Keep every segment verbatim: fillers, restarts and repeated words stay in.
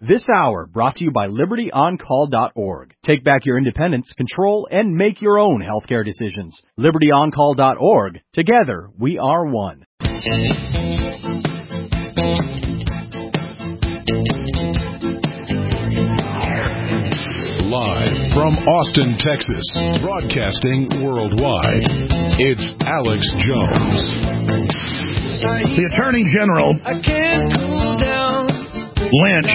This hour brought to you by Liberty On Call dot org. Take back your independence, control, and make your own healthcare decisions. Liberty On Call dot org. Together, we are one. Live from Austin, Texas, broadcasting worldwide, it's Alex Jones. The Attorney General, Lynch,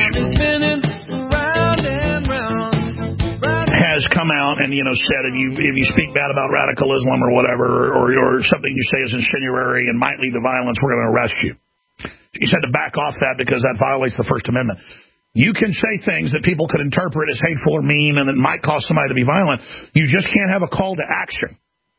has come out and, you know, said if you if you speak bad about radical Islam or whatever, or, or something you say is incendiary and might lead to violence, we're going to arrest you. He said to back off that because that violates the First Amendment. You can say things that people could interpret as hateful or mean and that might cause somebody to be violent. You just can't have a call to action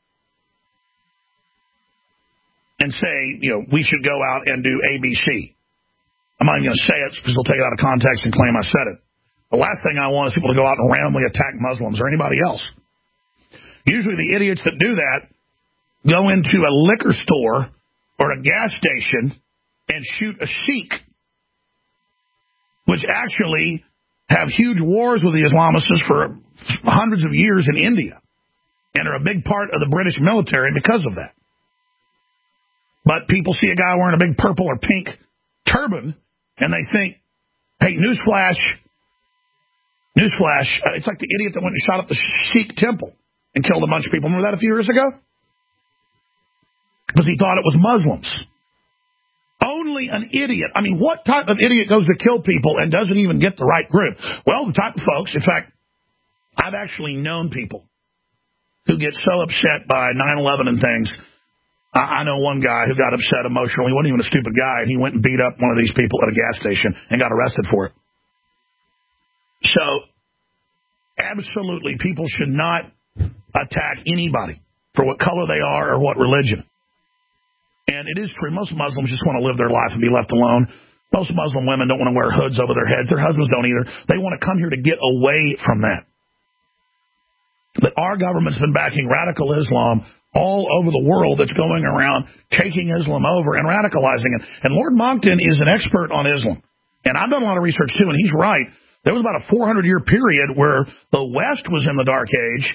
and say, you know, we should go out and do A B C. I'm not even going to say it because they'll take it out of context and claim I said it. The last thing I want is people to go out and randomly attack Muslims or anybody else. Usually the idiots that do that go into a liquor store or a gas station and shoot a Sikh, which actually have huge wars with the Islamists for hundreds of years in India and are a big part of the British military because of that. But people see a guy wearing a big purple or pink turban and they think, hey, newsflash, newsflash, uh, it's like the idiot that went and shot up the Sikh temple and killed a bunch of people. Remember that a few years ago? Because he thought it was Muslims. Only an idiot. I mean, what type of idiot goes to kill people and doesn't even get the right group? Well, the type of folks, in fact, I've actually known people who get so upset by nine eleven and things. I know one guy who got upset emotionally. He wasn't even a stupid guy, and he went and beat up one of these people at a gas station and got arrested for it. So, absolutely, people should not attack anybody for what color they are or what religion. And it is true. Most Muslims just want to live their life and be left alone. Most Muslim women don't want to wear hoods over their heads. Their husbands don't either. They want to come here to get away from that. But our government's been backing radical Islam all over the world that's going around taking Islam over and radicalizing it. And Lord Monckton is an expert on Islam. And I've done a lot of research, too, and he's right. There was about a four hundred year period where the West was in the Dark Age,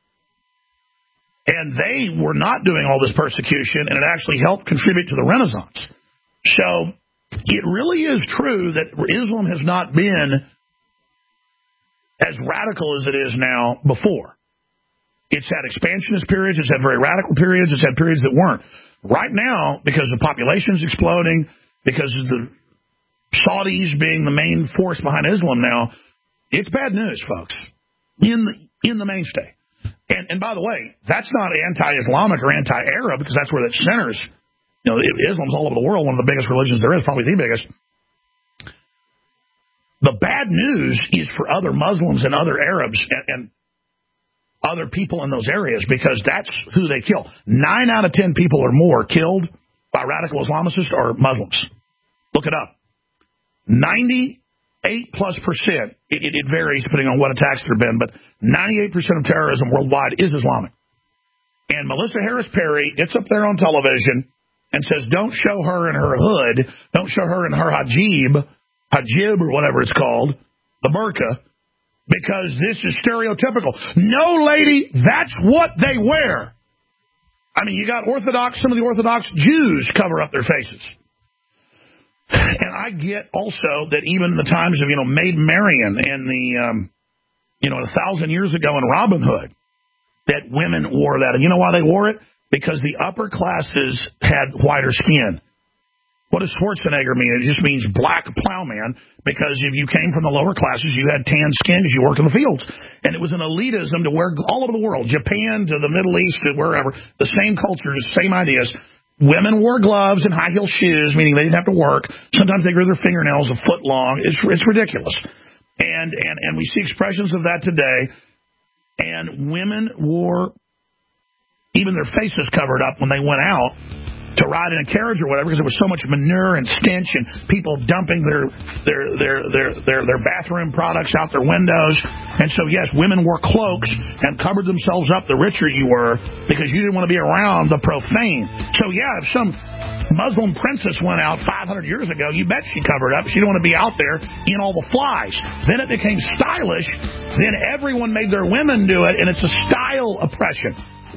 and they were not doing all this persecution, and it actually helped contribute to the Renaissance. So it really is true that Islam has not been as radical as it is now before. It's had expansionist periods, it's had very radical periods, it's had periods that weren't. Right now, because the population is exploding, because of the Saudis being the main force behind Islam now, it's bad news, folks, in the, in the mainstay. And, and by the way, that's not anti-Islamic or anti-Arab, because that's where it centers. You know, Islam's all over the world, one of the biggest religions there is, probably the biggest. The bad news is for other Muslims and other Arabs and, and other people in those areas, because that's who they kill. Nine out of ten people or more killed by radical Islamists are Muslims. Look it up. ninety-eight plus percent, it, it varies depending on what attacks there have been, but ninety-eight percent of terrorism worldwide is Islamic. And Melissa Harris Perry gets up there on television and says, don't show her in her hood, don't show her in her hijab, hijab or whatever it's called, the burqa, because this is stereotypical. No, lady, that's what they wear. I mean, you got Orthodox, some of the Orthodox Jews cover up their faces. And I get also that even in the times of, you know, Maid Marian and the, um, you know, a thousand years ago in Robin Hood, that women wore that. And you know why they wore it? Because the upper classes had whiter skin. What does Schwarzenegger mean? It just means black plowman, because if you came from the lower classes, you had tan skin because you worked in the fields. And it was an elitism to wear all over the world, Japan to the Middle East to wherever, the same cultures, same ideas. Women wore gloves and high-heel shoes, meaning they didn't have to work. Sometimes they grew their fingernails a foot long. It's it's ridiculous. And, and, and we see expressions of that today. And women wore even their faces covered up when they went out to ride in a carriage or whatever, because there was so much manure and stench and people dumping their their their their their, their bathroom products out their windows. And so, yes, women wore cloaks and covered themselves up the richer you were, because you didn't want to be around the profane. So, yeah, if some Muslim princess went out five hundred years ago. You bet she covered up. She didn't want to be out there in all the flies. Then it became stylish. Then everyone made their women do it, and it's a style oppression.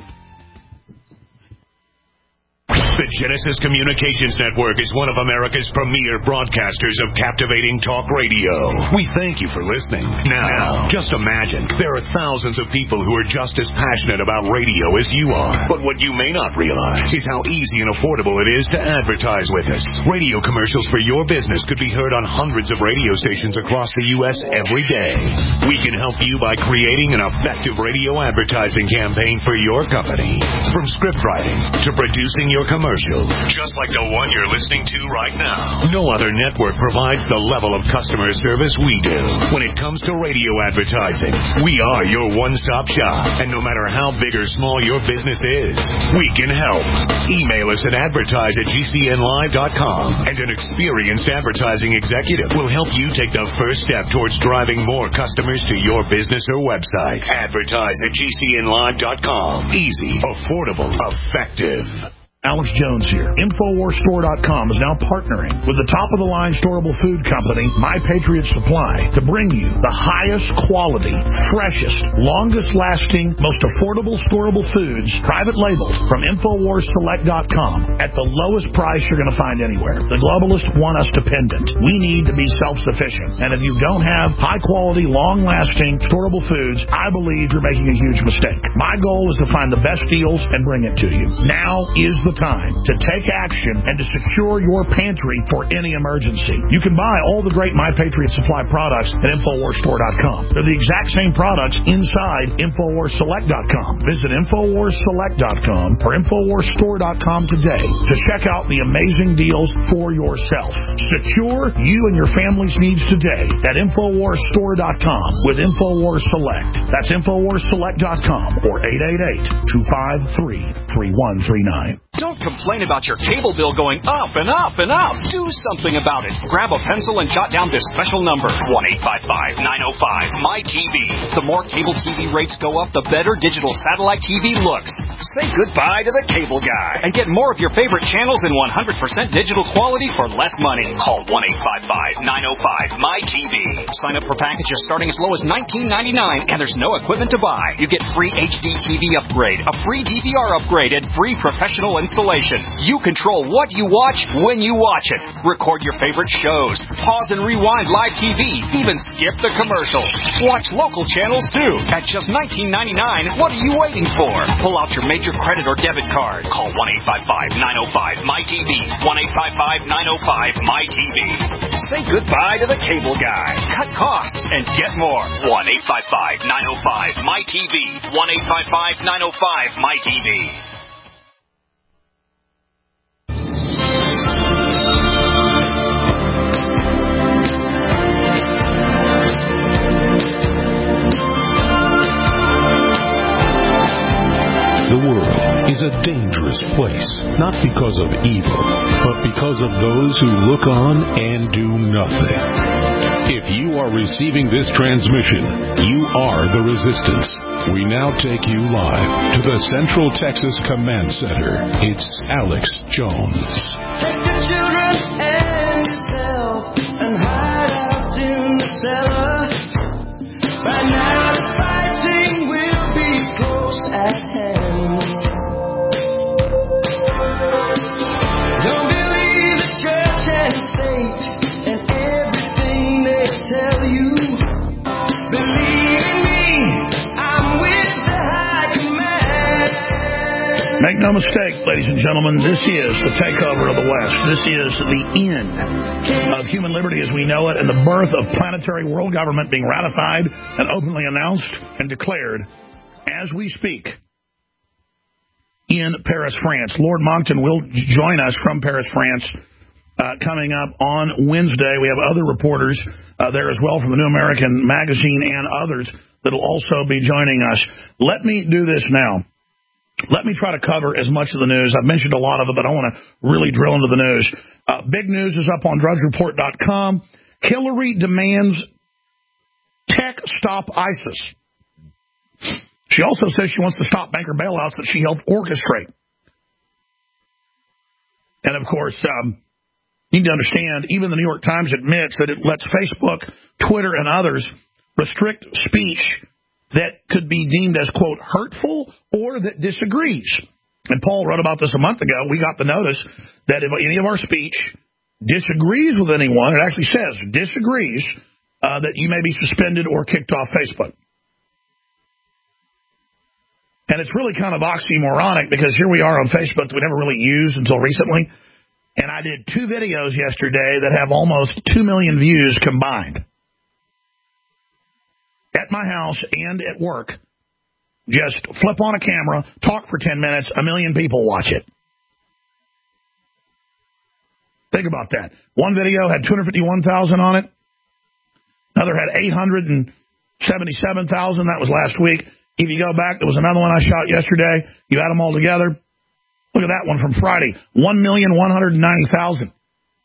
The Genesis Communications Network is one of America's premier broadcasters of captivating talk radio. We thank you for listening. Now, just imagine, there are thousands of people who are just as passionate about radio as you are. But what you may not realize is how easy and affordable it is to advertise with us. Radio commercials for your business could be heard on hundreds of radio stations across the U S every day. We can help you by creating an effective radio advertising campaign for your company. From script writing to producing your commercial, just like the one you're listening to right now. No other network provides the level of customer service we do. When it comes to radio advertising, we are your one-stop shop. And no matter how big or small your business is, we can help. Email us at advertise at G C N live dot com, and an experienced advertising executive will help you take the first step towards driving more customers to your business or website. Advertise at G C N live dot com. Easy, affordable, effective. Alex Jones here. Infowars Store dot com is now partnering with the top-of-the-line storable food company, My Patriot Supply, to bring you the highest quality, freshest, longest-lasting, most affordable storable foods, private labeled, from Infowars Select dot com at the lowest price you're going to find anywhere. The globalists want us dependent. We need to be self-sufficient. And if you don't have high-quality, long-lasting, storable foods, I believe you're making a huge mistake. My goal is to find the best deals and bring it to you. Now is the time to take action and to secure your pantry for any emergency. You can buy all the great My Patriot Supply products at Infowars Store dot com. They're the exact same products inside Infowars Select dot com. Visit Infowars Select dot com or Infowars Store dot com today to check out the amazing deals for yourself. Secure you and your family's needs today at Infowars Store dot com with Infowars Select. That's Infowars Select dot com or eight eight eight, two five three, three one three nine. Don't complain about your cable bill going up and up and up. Do something about it. Grab a pencil and jot down this special number, one eight five five, nine oh five, M Y T V. The more cable T V rates go up, the better digital satellite T V looks. Say goodbye to the cable guy and get more of your favorite channels in one hundred percent digital quality for less money. Call one eight five five, nine oh five, M Y T V. Sign up for packages starting as low as nineteen ninety-nine, and there's no equipment to buy. You get free H D T V upgrade, a free D V R upgrade, and free professional installation. You control what you watch when you watch it. Record your favorite shows. Pause and rewind live T V. Even skip the commercials. Watch local channels too. At just nineteen ninety-nine, what are you waiting for? Pull out your major credit or debit card. Call one eight five five, nine oh five, M Y T V. one eight five five, nine oh five, M Y T V. Say goodbye to the cable guy. Cut costs and get more. one eight five five, nine oh five, M Y T V. one eight five five, nine oh five, M Y T V. The world is a dangerous place, not because of evil, but because of those who look on and do nothing. If you are receiving this transmission, you are the resistance. We now take you live to the Central Texas Command Center. It's Alex Jones. Take the children and yourself and hide out in the cellar. By now the fighting will be close at hand. Don't believe the church and state and everything they tell you. Believe in me, I'm with the high command. Make no mistake, ladies and gentlemen, this is the takeover of the West. This is the end of human liberty as we know it and the birth of planetary world government being ratified and openly announced and declared as we speak in Paris, France. Lord Monckton will join us from Paris, France, uh, coming up on Wednesday. We have other reporters uh, there as well from the New American Magazine and others that will also be joining us. Let me do this now. Let me try to cover as much of the news. I've mentioned a lot of it, but I want to really drill into the news. Uh, big news is up on drugs report dot com. Hillary demands tech stop ISIS. She also says she wants to stop banker bailouts that she helped orchestrate. And, of course, um, you need to understand, even the New York Times admits that it lets Facebook, Twitter, and others restrict speech that could be deemed as, quote, hurtful or that disagrees. And Paul wrote about this a month ago. We got the notice that if any of our speech disagrees with anyone, it actually says disagrees, uh, that you may be suspended or kicked off Facebook. And it's really kind of oxymoronic because here we are on Facebook that we never really used until recently. And I did two videos yesterday that have almost two million views combined. At my house and at work. Just flip on a camera, talk for ten minutes, a million people watch it. Think about that. One video had two hundred fifty-one thousand on it. Another had eight hundred seventy-seven thousand. That was last week. If you go back, there was another one I shot yesterday. You add them all together. Look at that one from Friday. one million one hundred ninety thousand.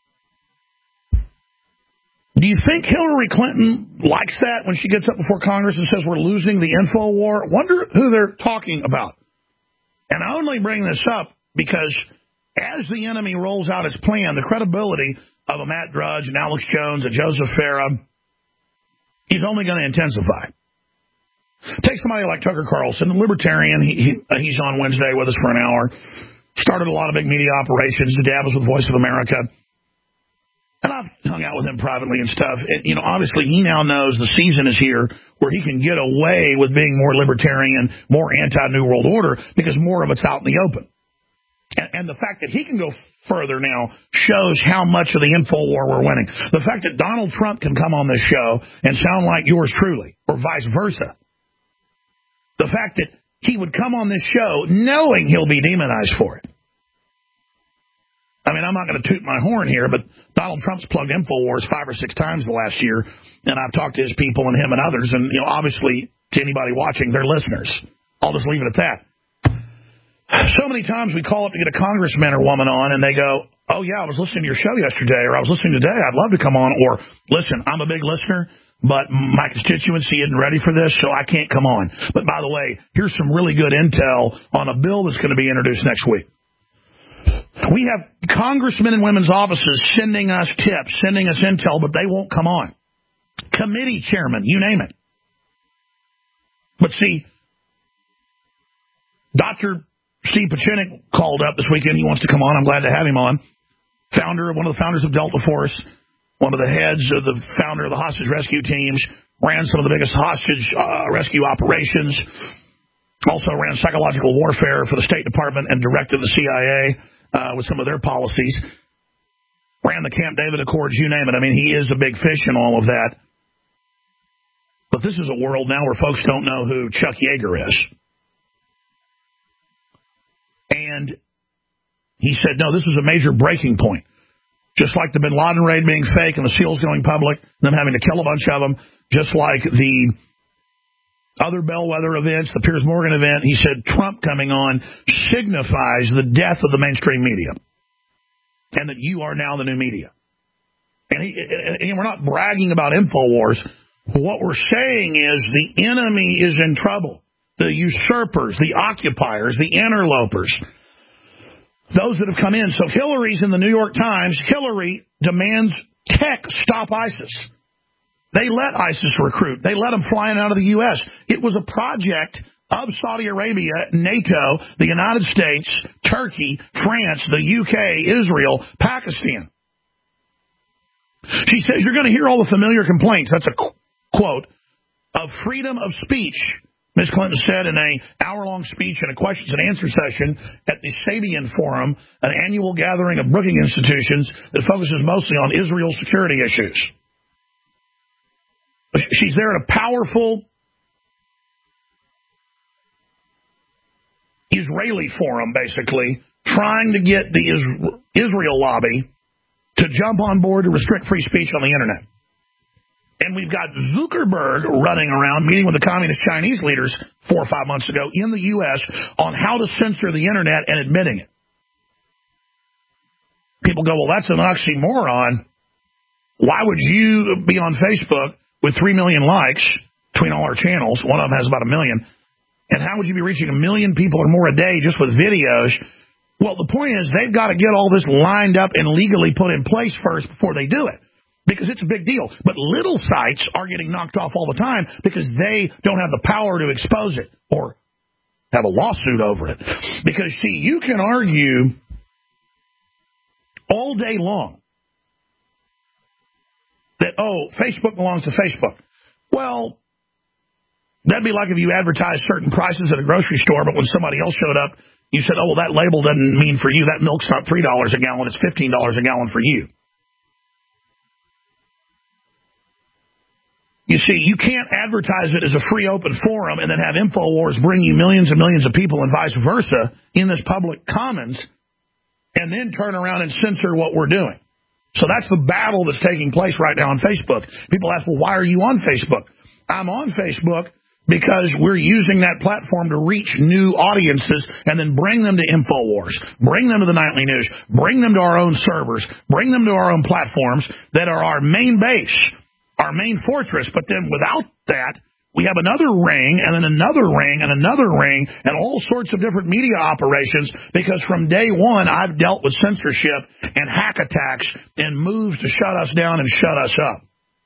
Do you think Hillary Clinton likes that when she gets up before Congress and says we're losing the info war? Wonder who they're talking about. And I only bring this up because as the enemy rolls out its plan, the credibility of a Matt Drudge, an Alex Jones, a Joseph Farah is only going to intensify. Take somebody like Tucker Carlson, the libertarian. He, he, he's on Wednesday with us for an hour. Started a lot of big media operations. His dad was with Voice of America. And I've hung out with him privately and stuff. And, you know, obviously he now knows the season is here where he can get away with being more libertarian, more anti-New World Order, because more of it's out in the open. And, and the fact that he can go further now shows how much of the info war we're winning. The fact that Donald Trump can come on this show and sound like yours truly, or vice versa. The fact that he would come on this show knowing he'll be demonized for it. I mean, I'm not going to toot my horn here, but Donald Trump's plugged InfoWars five or six times the last year, and I've talked to his people and him and others, and, you know, obviously, to anybody watching, they're listeners. I'll just leave it at that. So many times we call up to get a congressman or woman on, and they go, oh, yeah, I was listening to your show yesterday, or I was listening today, I'd love to come on, or, listen, I'm a big listener, but my constituency isn't ready for this, so I can't come on. But, by the way, here's some really good intel on a bill that's going to be introduced next week. We have congressmen and women's offices sending us tips, sending us intel, but they won't come on. Committee chairman, you name it. But see, Doctor Steve Pachinik called up this weekend. He wants to come on. I'm glad to have him on. Founder, one of the founders of Delta Force, one of the heads of the founder of the hostage rescue teams, ran some of the biggest hostage uh, rescue operations, also ran psychological warfare for the State Department and directed the C I A. Uh, with some of their policies, ran the Camp David Accords, you name it. I mean, he is a big fish in all of that. But this is a world now where folks don't know who Chuck Yeager is. And he said, no, this was a major breaking point. Just like the Bin Laden raid being fake and the SEALs going public, them having to kill a bunch of them, just like the other bellwether events, the Piers Morgan event, he said Trump coming on signifies the death of the mainstream media and that you are now the new media. And, he, and we're not bragging about InfoWars. What we're saying is the enemy is in trouble. The usurpers, the occupiers, the interlopers, those that have come in. So Hillary's in the New York Times. Hillary demands tech stop ISIS. They let ISIS recruit. They let them flying out of the U S. It was a project of Saudi Arabia, NATO, the United States, Turkey, France, the U K, Israel, Pakistan. She says you're going to hear all the familiar complaints. That's a qu- quote of freedom of speech. Miz Clinton said in an hour-long speech in a questions and answer session at the Sabian Forum, an annual gathering of Brookings institutions that focuses mostly on Israel security issues. She's there at a powerful Israeli forum, basically, trying to get the Israel lobby to jump on board to restrict free speech on the Internet. And we've got Zuckerberg running around meeting with the communist Chinese leaders four or five months ago in the U S on how to censor the Internet and admitting it. People go, well, that's an oxymoron. Why would you be on Facebook with three million likes between all our channels? One of them has about a million. And how would you be reaching a million people or more a day just with videos Well, the point is they've got to get all this lined up and legally put in place first before they do it, because it's a big deal. But little sites are getting knocked off all the time because they don't have the power to expose it or have a lawsuit over it. Because, see, you can argue all day long that, oh, Facebook belongs to Facebook. Well, that'd be like if you advertised certain prices at a grocery store, but when somebody else showed up, you said, oh, well, that label doesn't mean for you. That milk's not three dollars a gallon. It's fifteen dollars a gallon for you. You see, you can't advertise it as a free open forum and then have InfoWars bring you millions and millions of people and vice versa in this public commons and then turn around and censor what we're doing. So that's the battle that's taking place right now on Facebook. People ask, well, why are you on Facebook? I'm on Facebook because we're using that platform to reach new audiences and then bring them to InfoWars, bring them to the Nightly News, bring them to our own servers, bring them to our own platforms that are our main base, our main fortress. But then without that, we have another ring and then another ring and another ring and all sorts of different media operations, because from day one I've dealt with censorship and hack attacks and moves to shut us down and shut us up.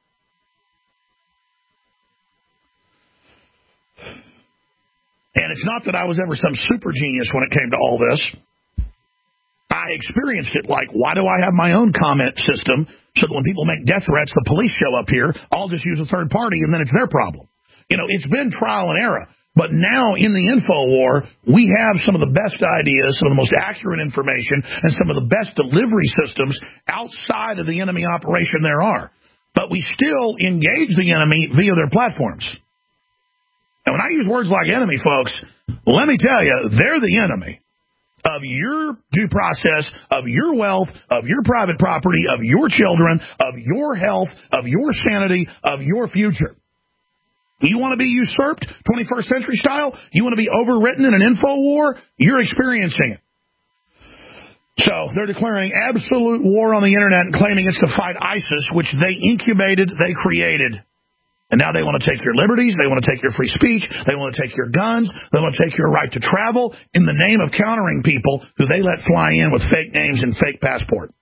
And it's not that I was ever some super genius when it came to all this. I experienced it like, why do I have my own comment system so that when people make death threats, the police show up here, I'll just use a third party and then it's their problem. You know, it's been trial and error. But now in the InfoWar, we have some of the best ideas, some of the most accurate information, and some of the best delivery systems outside of the enemy operation there are. But we still engage the enemy via their platforms. And when I use words like enemy, folks, let me tell you, they're the enemy of your due process, of your wealth, of your private property, of your children, of your health, of your sanity, of your future. You want to be usurped, twenty-first century style? You want to be overwritten in an info war? You're experiencing it. So they're declaring absolute war on the internet and claiming it's to fight ISIS, which they incubated, they created. And now they want to take your liberties, they want to take your free speech, they want to take your guns, they want to take your right to travel in the name of countering people who they let fly in with fake names and fake passport.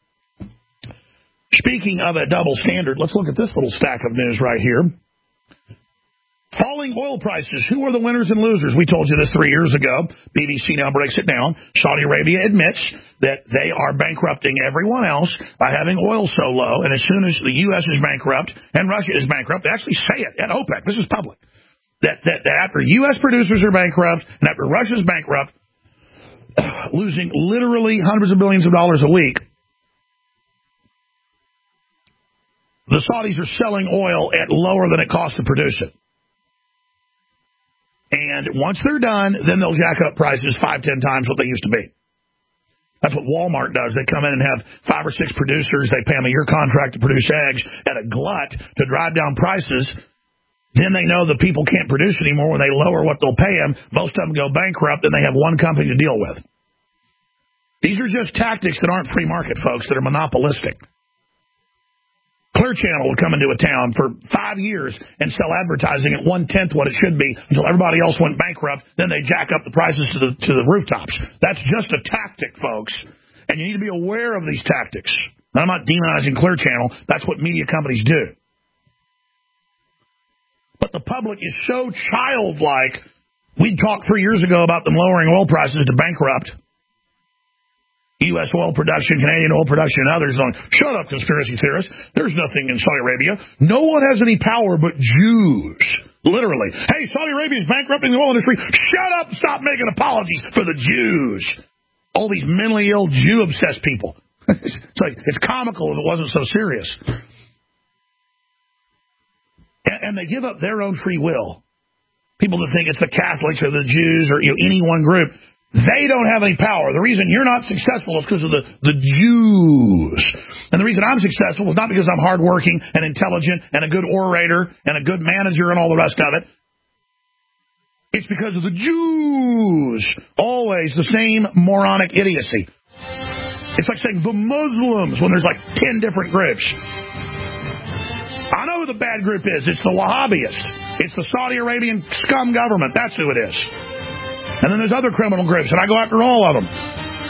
Speaking of a double standard, let's look at this little stack of news right here. Falling oil prices. Who are the winners and losers? We told you this three years ago. B B C now breaks it down. Saudi Arabia admits that they are bankrupting everyone else by having oil so low. And as soon as the U S is bankrupt and Russia is bankrupt, they actually say it at OPEC. This is public. That, that, that after U S producers are bankrupt and after Russia's bankrupt, losing literally hundreds of billions of dollars a week, the Saudis are selling oil at lower than it costs to produce it. And once they're done, then they'll jack up prices five, ten times what they used to be. That's what Walmart does. They come in and have five or six producers. They pay them a year contract to produce eggs at a glut to drive down prices. Then they know the people can't produce anymore. When they lower what they'll pay them, most of them go bankrupt, and they have one company to deal with. These are just tactics that aren't free market, folks, that are monopolistic. Clear Channel would come into a town for five years and sell advertising at one-tenth what it should be until everybody else went bankrupt. Then they jack up the prices to the, to the rooftops. That's just a tactic, folks. And you need to be aware of these tactics. And I'm not demonizing Clear Channel. That's what media companies do. But the public is so childlike. We talked three years ago about them lowering oil prices to bankrupt U S oil production, Canadian oil production, and others. On, shut up, conspiracy theorists. There's nothing in Saudi Arabia. No one has any power but Jews. Literally. Hey, Saudi Arabia is bankrupting the oil industry. Shut up and stop making apologies for the Jews. All these mentally ill, Jew-obsessed people. It's like, it's comical if it wasn't so serious. And, and they give up their own free will. People that think it's the Catholics or the Jews or you know, any one group. They don't have any power. The reason you're not successful is because of the, the Jews. And the reason I'm successful is not because I'm hardworking and intelligent and a good orator and a good manager and all the rest of it. It's because of the Jews. Always the same moronic idiocy. It's like saying the Muslims when there's like ten different groups. I know who the bad group is. It's the Wahhabists. It's the Saudi Arabian scum government. That's who it is. And then there's other criminal groups, and I go after all of them.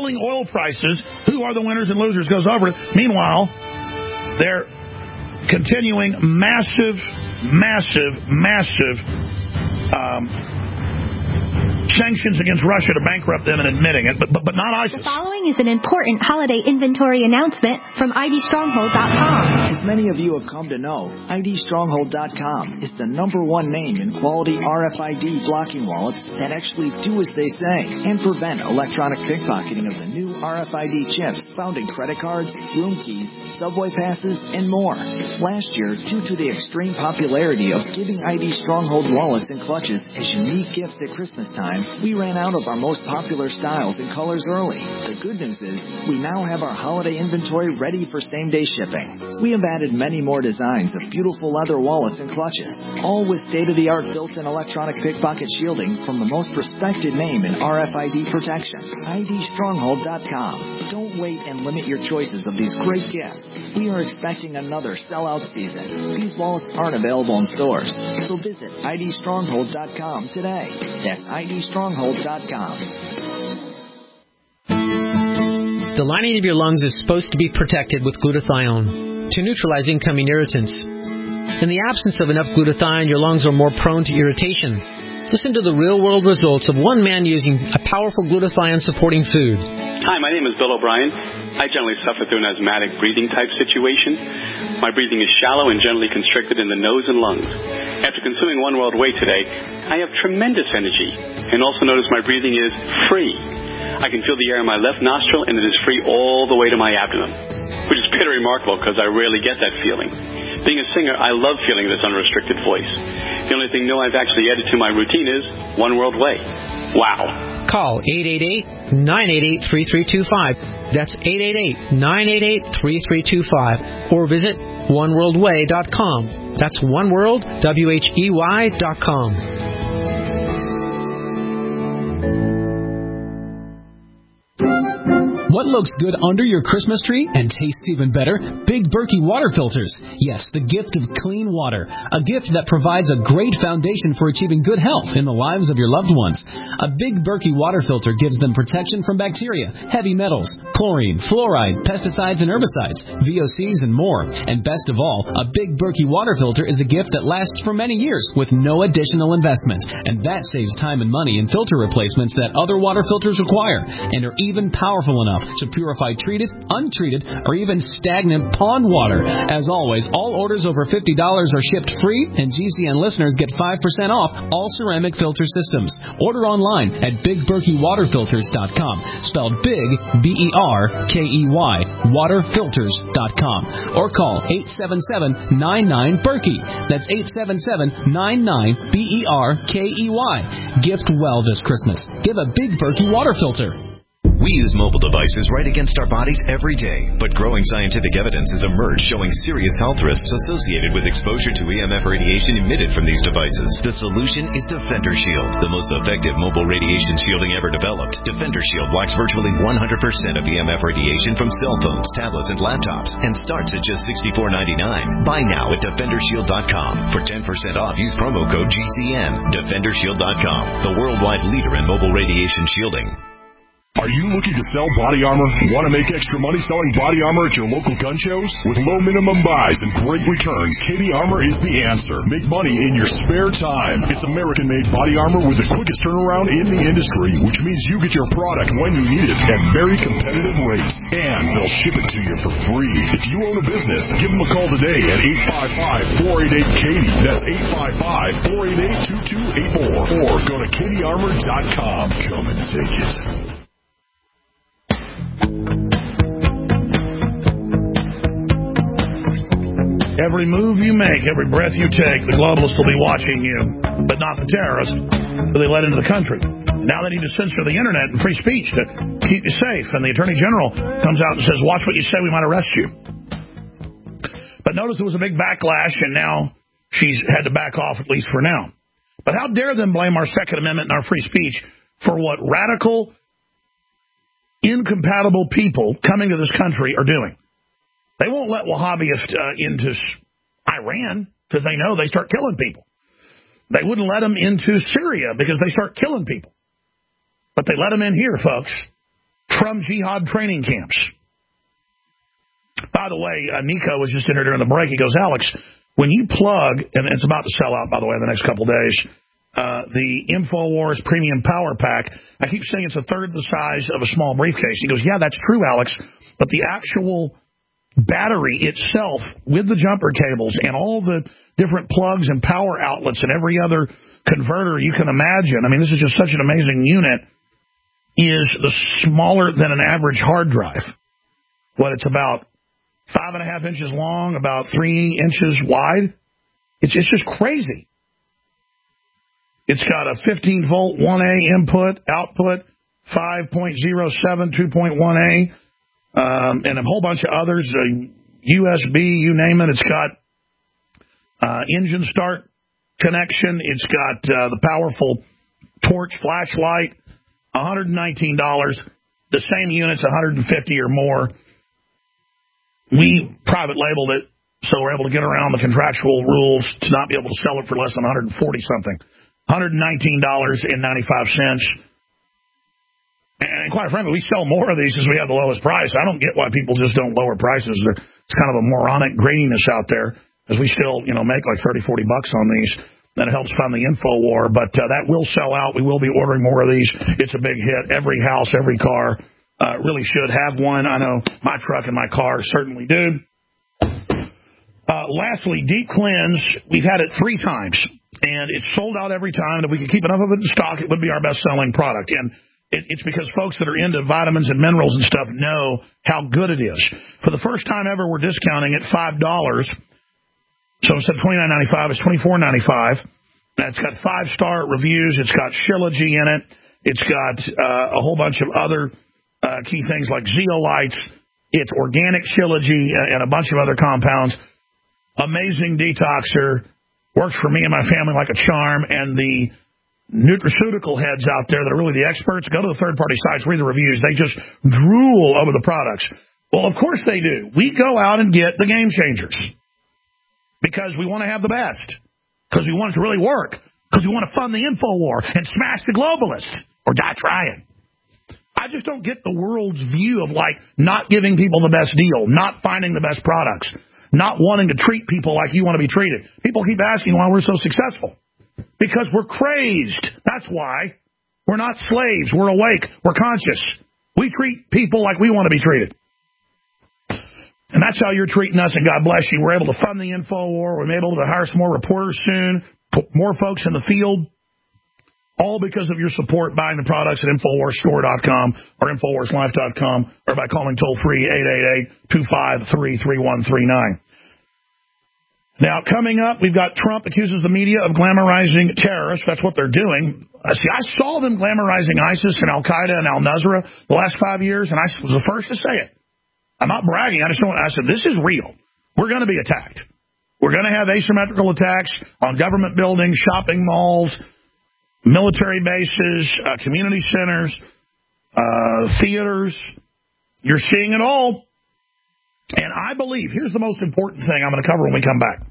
falling oil prices. Who are the winners and losers goes over it. Meanwhile, they're continuing massive, massive, massive um, sanctions against Russia to bankrupt them and admitting it, but, but but not ISIS. The following is an important holiday inventory announcement from I D Stronghold dot com. As many of you have come to know, I D Stronghold dot com is the number one name in quality R F I D blocking wallets that actually do as they say and prevent electronic pickpocketing of the new R F I D chips found in credit cards, room keys, subway passes, and more. Last year, due to the extreme popularity of giving I D Stronghold wallets and clutches as unique gifts at Christmas time, we ran out of our most popular styles and colors early. The good news is we now have our holiday inventory ready for same-day shipping. We have added many more designs of beautiful leather wallets and clutches, all with state-of-the-art built-in electronic pickpocket shielding from the most respected name in R F I D protection, I D Stronghold dot com. Don't wait and limit your choices of these great gifts. We are expecting another sellout season. These wallets aren't available in stores, so visit I D Stronghold dot com today. That's I D Stronghold dot com. The lining of your lungs is supposed to be protected with glutathione to neutralize incoming irritants. In the absence of enough glutathione, your lungs are more prone to irritation. Listen to the real-world results of one man using a powerful glutathione-supporting food. Hi, my name is Bill O'Brien. I generally suffer through an asthmatic breathing type situation. My breathing is shallow and generally constricted in the nose and lungs. After consuming One World Way today, I have tremendous energy and also notice my breathing is free. I can feel the air in my left nostril and it is free all the way to my abdomen, which is pretty remarkable because I rarely get that feeling. Being a singer, I love feeling this unrestricted voice. The only thing new I've actually added to my routine is One World Way. Wow. Call eight eight eight, nine eight eight, three three two five. That's eight eight eight, nine eight eight, three three two five. Or visit one world way dot com. That's oneworld, W H E Y dot com. What looks good under your Christmas tree and tastes even better? Big Berkey water filters. Yes, the gift of clean water. A gift that provides a great foundation for achieving good health in the lives of your loved ones. A Big Berkey water filter gives them protection from bacteria, heavy metals, chlorine, fluoride, pesticides and herbicides, V O Cs and more. And best of all, a Big Berkey water filter is a gift that lasts for many years with no additional investment. And that saves time and money in filter replacements that other water filters require and are even powerful enough to purify treated, untreated, or even stagnant pond water. As always, all orders over fifty dollars are shipped free, and G C N listeners get five percent off all ceramic filter systems. Order online at big berkey water filters dot com, spelled big, B E R K E Y, water filters dot com. Or call eight seven seven, nine nine, Berkey. That's eight seven seven, nine nine, B E R K E Y. Gift well this Christmas. Give a Big Berkey water filter. We use mobile devices right against our bodies every day, but growing scientific evidence has emerged showing serious health risks associated with exposure to E M F radiation emitted from these devices. The solution is Defender Shield, the most effective mobile radiation shielding ever developed. Defender Shield blocks virtually one hundred percent of E M F radiation from cell phones, tablets, and laptops, and starts at just sixty-four ninety-nine. Buy now at defender shield dot com. For ten percent off, use promo code G C N. defender shield dot com, the worldwide leader in mobile radiation shielding. Are you looking to sell body armor? Want to make extra money selling body armor at your local gun shows? With low minimum buys and great returns, Katie Armor is the answer. Make money in your spare time. It's American-made body armor with the quickest turnaround in the industry, which means you get your product when you need it at very competitive rates. And they'll ship it to you for free. If you own a business, give them a call today at eight five five, four eight eight, Katie. That's eight five five, four eight eight, two two eight four. Or go to katie armor dot com. Come and take it. Every move you make, every breath you take, the globalists will be watching you, but not the terrorists who they let into the country. Now they need to censor the internet and free speech to keep you safe. And the Attorney General comes out and says, watch what you say, we might arrest you. But notice there was a big backlash, and now she's had to back off, at least for now. But how dare them blame our Second Amendment and our free speech for what radical, incompatible people coming to this country are doing. They won't let Wahhabists uh, into Iran because they know they start killing people. They wouldn't let them into Syria because they start killing people. But they let them in here, folks. from jihad training camps. By the way, uh, Nico was just in here during the break. He goes, Alex, when you plug, and it's about to sell out, by the way, in the next couple of days, uh, the InfoWars Premium Power Pack, I keep saying it's a third the size of a small briefcase. He goes, yeah, that's true, Alex, but the actual battery itself with the jumper cables and all the different plugs and power outlets and every other converter you can imagine, I mean, this is just such an amazing unit, is the smaller than an average hard drive. What, it's about five and a half inches long, about three inches wide. It's, it's just crazy. It's got a fifteen volt one A input, output, five point oh seven, two point one A, um, and a whole bunch of others, uh, U S B, you name it. It's got uh, engine start connection. It's got uh, the powerful torch flashlight, one hundred nineteen dollars. The same unit's one hundred fifty dollars or more. We private labeled it, so we're able to get around the contractual rules to not be able to sell it for less than one hundred forty something. one hundred nineteen dollars and ninety-five cents. And quite frankly, we sell more of these as we have the lowest price. I don't get why people just don't lower prices. It's kind of a moronic greediness out there, as we still, you know, make like thirty, forty bucks on these. Then it helps fund the info war, but uh, that will sell out. We will be ordering more of these. It's a big hit. Every house, every car uh, really should have one. I know my truck and my car certainly do. Uh, lastly, Deep Cleanse. We've had it three times, and it's sold out every time. And if we could keep enough of it in stock, it would be our best-selling product. And it, it's because folks that are into vitamins and minerals and stuff know how good it is. For the first time ever, we're discounting it five dollars. So instead of twenty-nine ninety-five, it's twenty-four ninety-five. It's got five-star reviews. It's got Shilajit in it. It's got uh, a whole bunch of other uh, key things like zeolites. It's organic Shilajit and a bunch of other compounds. Amazing detoxer. Works for me and my family like a charm. And the nutraceutical heads out there that are really the experts, go to the third-party sites, read the reviews. They just drool over the products. Well, of course they do. We go out and get the game changers because we want to have the best, because we want it to really work, because we want to fund the info war and smash the globalists or die trying. I just don't get the world's view of, like, not giving people the best deal, not finding the best products, not wanting to treat people like you want to be treated. People keep asking why we're so successful. Because we're crazed. That's why. We're not slaves. We're awake. We're conscious. We treat people like we want to be treated. And that's how you're treating us, and God bless you. We're able to fund the info war. We're able to hire some more reporters soon, put more folks in the field, all because of your support buying the products at infowars store dot com or infowars life dot com or by calling toll-free eight eight eight, two five three, three one three nine. Now, coming up, we've got Trump accuses the media of glamorizing terrorists. That's what they're doing. Uh, see, I saw them glamorizing ISIS and Al-Qaeda and Al-Nusra the last five years, and I was the first to say it. I'm not bragging. I just don't. I said, this is real. We're going to be attacked. We're going to have asymmetrical attacks on government buildings, shopping malls, military bases, uh, community centers, uh, theaters. You're seeing it all. And I believe, here's the most important thing I'm going to cover when we come back.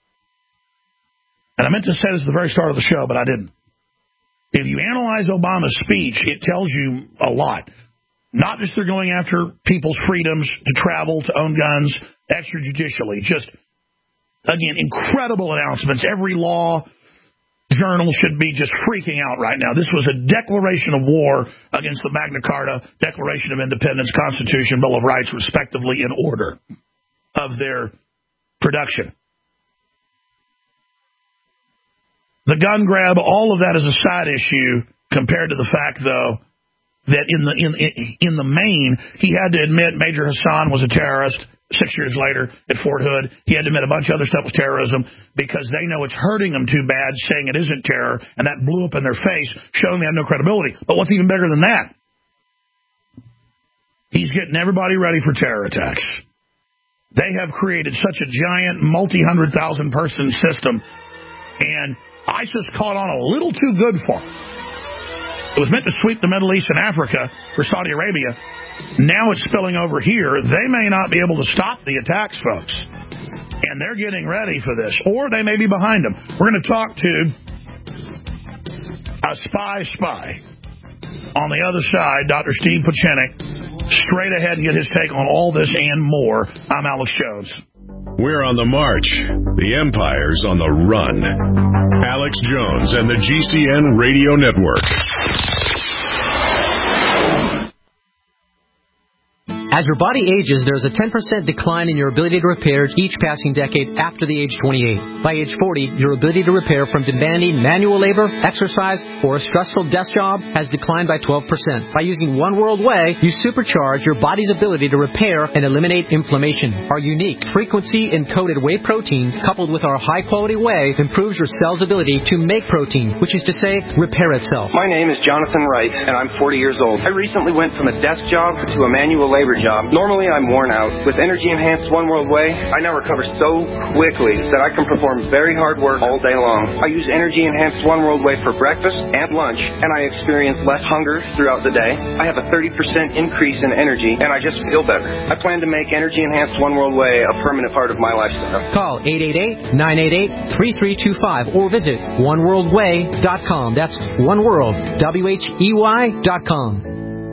And I meant to say this at the very start of the show, but I didn't. If you analyze Obama's speech, it tells you a lot. Not just they're going after people's freedoms to travel, to own guns, extrajudicially. Just, again, incredible announcements. Every law journal should be just freaking out right now. This was a declaration of war against the Magna Carta, Declaration of Independence, Constitution, Bill of Rights, respectively, in order of their production. The gun grab, all of that is a side issue compared to the fact, though, that in the in in the main, he had to admit Major Hassan was a terrorist. Six years later at Fort Hood, he had to admit a bunch of other stuff was terrorism because they know it's hurting them too bad, saying it isn't terror, and that blew up in their face, showing they have no credibility. But what's even bigger than that? He's getting everybody ready for terror attacks. They have created such a giant, multi-hundred thousand person system, and ISIS caught on a little too good for him. It was meant to sweep the Middle East and Africa for Saudi Arabia. Now it's spilling over here. They may not be able to stop the attacks, folks. And they're getting ready for this. Or they may be behind them. We're going to talk to a spy spy. On the other side, Doctor Steve Pachenik, straight ahead and get his take on all this and more. I'm Alex Jones. We're on the march. The Empire's on the run. Alex Jones and the G C N Radio Network. As your body ages, there's a ten percent decline in your ability to repair each passing decade after the age twenty-eight. By age forty, your ability to repair from demanding manual labor, exercise, or a stressful desk job has declined by twelve percent. By using One World Whey, you supercharge your body's ability to repair and eliminate inflammation. Our unique frequency-encoded whey protein, coupled with our high-quality whey, improves your cell's ability to make protein, which is to say, repair itself. My name is Jonathan Wright, and I'm forty years old. I recently went from a desk job to a manual labor job. Normally, I'm worn out. With energy-enhanced One World Whey, I now recover so quickly that I can perform very hard work all day long. I use energy-enhanced One World Whey for breakfast and lunch, and I experience less hunger throughout the day. I have a thirty percent increase in energy, and I just feel better. I plan to make energy-enhanced One World Whey a permanent part of my lifestyle. Call eight eight eight, nine eight eight, three three two five or visit one world whey dot com. That's One World, W H E Y dot com.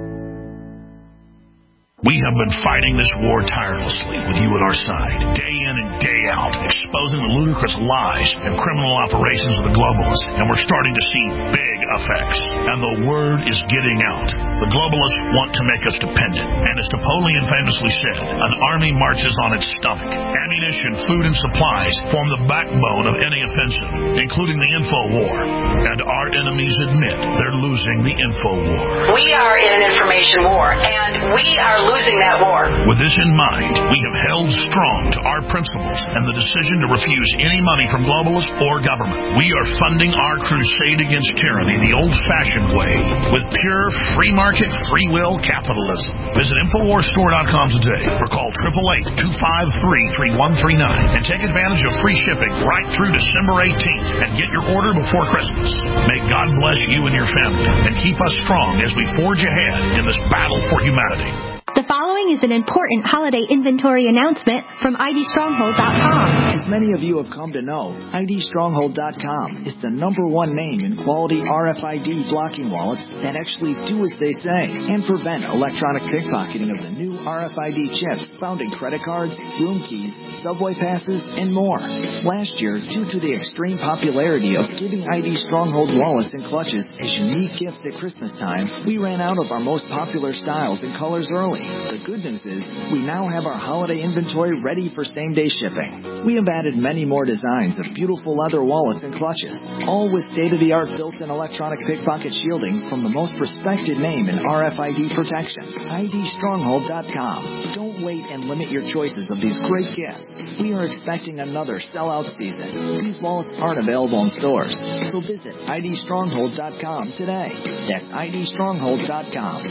We have been fighting this war tirelessly with you at our side, day in and day out, exposing the ludicrous lies and criminal operations of the globalists, and we're starting to see big effects. And the word is getting out. The globalists want to make us dependent, and as Napoleon famously said, an army marches on its stomach. Ammunition, food, and supplies form the backbone of any offensive, including the info war. And our enemies admit they're losing the info war. We are in an information war, and we are losing losing that war. With this in mind, we have held strong to our principles and the decision to refuse any money from globalists or government. We are funding our crusade against tyranny the old-fashioned way, with pure free market, free will capitalism. Visit infowars store dot com today or call eight eight eight, two five three, three one three nine and take advantage of free shipping right through December eighteenth and get your order before Christmas. May God bless you and your family and keep us strong as we forge ahead in this battle for humanity. The following is an important holiday inventory announcement from I D stronghold dot com. As many of you have come to know, I D stronghold dot com is the number one name in quality R F I D blocking wallets that actually do as they say and prevent electronic pickpocketing of the new R F I D chips found in credit cards, room keys, subway passes, and more. Last year, due to the extreme popularity of giving I D Stronghold wallets and clutches as unique gifts at Christmas time, we ran out of our most popular styles and colors early. The good news is we now have our holiday inventory ready for same-day shipping. We have added many more designs of beautiful leather wallets and clutches, all with state-of-the-art built-in electronic pickpocket shielding from the most respected name in R F I D protection, I D stronghold dot com. Don't wait and limit your choices of these great gifts. We are expecting another sellout season. These wallets aren't available in stores, so visit I D stronghold dot com today. That's I D stronghold dot com.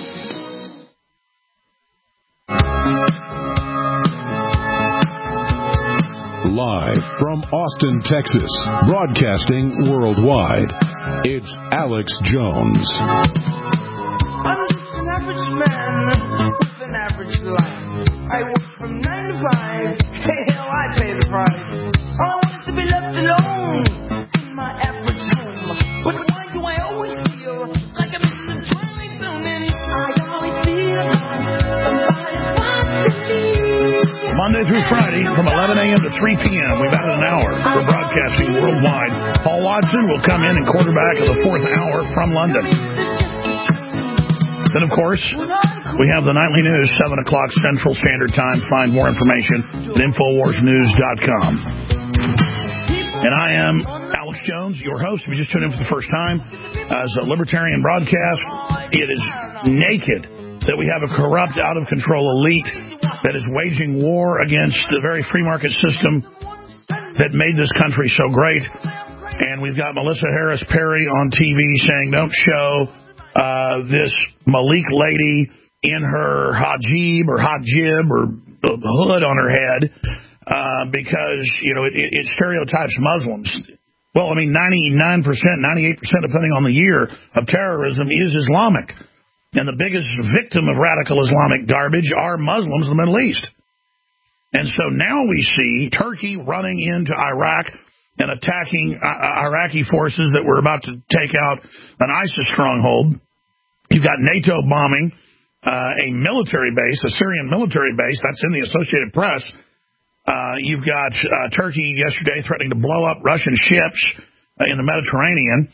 Live from Austin, Texas, broadcasting worldwide, it's Alex Jones. I'm just an average man with an average life. I work from nine to five. Hey, hell, I pay the price. All I want is to be left alone in my average home. But why do I always feel like I'm in the twilight zone? And I always feel like somebody's watching me. Monday through Friday from eleven a.m. to three p.m. We've added an hour. We're broadcasting worldwide. Paul Watson will come in and quarterback of the fourth hour from London. Then, of course, we have the nightly news, seven o'clock Central Standard Time. Find more information at infowars news dot com. And I am Alex Jones, your host. If you just tuned in for the first time, as a libertarian broadcast, it is naked that we have a corrupt, out-of-control elite that is waging war against the very free market system that made this country so great. And we've got Melissa Harris Perry on T V saying, don't show uh, this Malik lady in her hijab or hijab or hood on her head uh, because, you know, it, it stereotypes Muslims. Well, I mean, ninety-nine percent, ninety-eight percent, depending on the year, of terrorism is Islamic. And the biggest victim of radical Islamic garbage are Muslims in the Middle East. And so now we see Turkey running into Iraq and attacking uh, Iraqi forces that were about to take out an ISIS stronghold. You've got NATO bombing uh, a military base, a Syrian military base. That's in the Associated Press. Uh, you've got uh, Turkey yesterday threatening to blow up Russian ships uh, in the Mediterranean.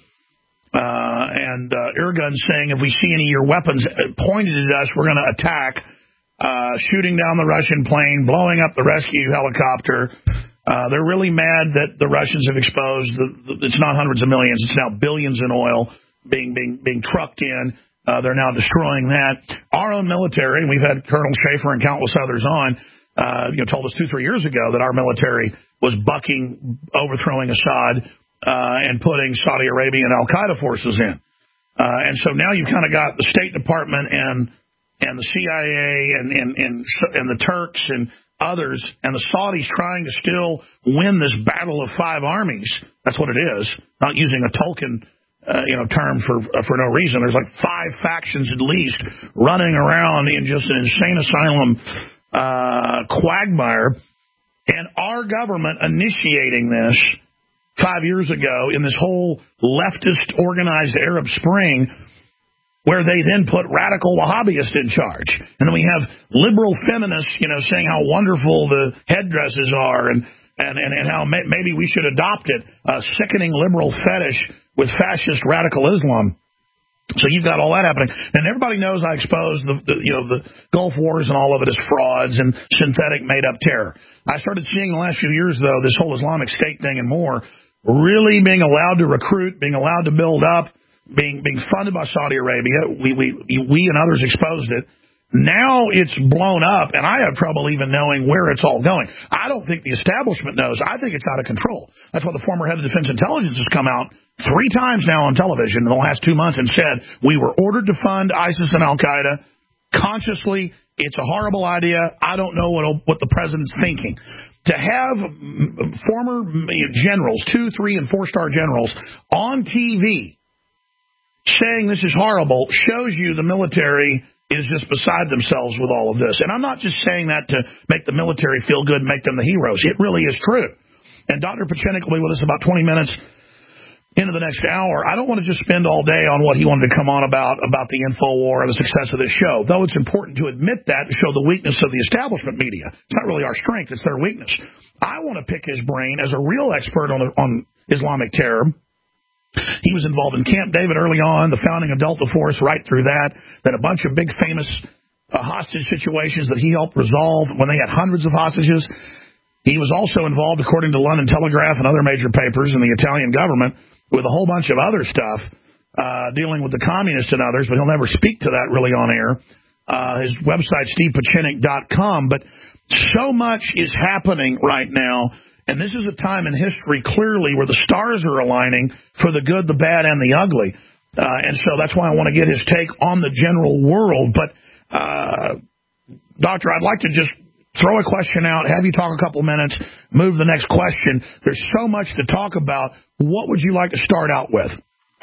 Uh, and uh, Erdogan saying if we see any of your weapons pointed at us, we're going to attack, uh, shooting down the Russian plane, blowing up the rescue helicopter. Uh, they're really mad that the Russians have exposed, the, the, it's not hundreds of millions, it's now billions in oil being being being trucked in. Uh, they're now destroying that. Our own military, and we've had Colonel Schaefer and countless others on, uh, you know, told us two, three years ago that our military was bucking, overthrowing Assad, Uh, and putting Saudi Arabia and Al-Qaeda forces in. Uh, and so now you've kind of got the State Department and and the C I A and, and, and, and the Turks and others and the Saudis trying to still win this battle of five armies. That's what it is, not using a Tolkien uh, you know, term for uh, for no reason. There's like five factions at least running around in just an insane asylum uh, quagmire. And our government initiating this five years ago in this whole leftist organized Arab Spring, where they then put radical Wahhabists in charge. And then we have liberal feminists, you know, saying how wonderful the headdresses are and, and, and, and how may, maybe we should adopt it, a sickening liberal fetish with fascist radical Islam. So you've got all that happening. And everybody knows I exposed the, the you know the Gulf Wars and all of it as frauds and synthetic made-up terror. I started seeing the last few years, though, this whole Islamic State thing and more, really being allowed to recruit, being allowed to build up, being being funded by Saudi Arabia. We we we and others exposed it. Now it's blown up, and I have trouble even knowing where it's all going. I don't think the establishment knows. I think it's out of control. That's why the former head of Defense Intelligence has come out three times now on television in the last two months and said, we were ordered to fund ISIS and Al-Qaeda consciously. It's a horrible idea. I don't know what what the president's thinking. To have former generals, two, three, and four-star generals on T V saying this is horrible shows you the military is just beside themselves with all of this. And I'm not just saying that to make the military feel good and make them the heroes. It really is true. And Doctor Pachenik will be with us about twenty minutes into the next hour. I don't want to just spend all day on what he wanted to come on about, about the info war and the success of this show, though it's important to admit that to show the weakness of the establishment media. It's not really our strength, it's their weakness. I want to pick his brain as a real expert on, on Islamic terror. He was involved in Camp David early on, the founding of Delta Force right through that, then a bunch of big famous uh, hostage situations that he helped resolve when they had hundreds of hostages. He was also involved, according to London Telegraph and other major papers in the Italian government, with a whole bunch of other stuff uh, dealing with the communists and others, but he'll never speak to that really on air. Uh, his website, steve pachenik dot com. But so much is happening right now, and this is a time in history, clearly, where the stars are aligning for the good, the bad, and the ugly. Uh, and so that's why I want to get his take on the general world. But, uh, Doctor, I'd like to just throw a question out, have you talk a couple minutes, move the next question. There's so much to talk about. What would you like to start out with?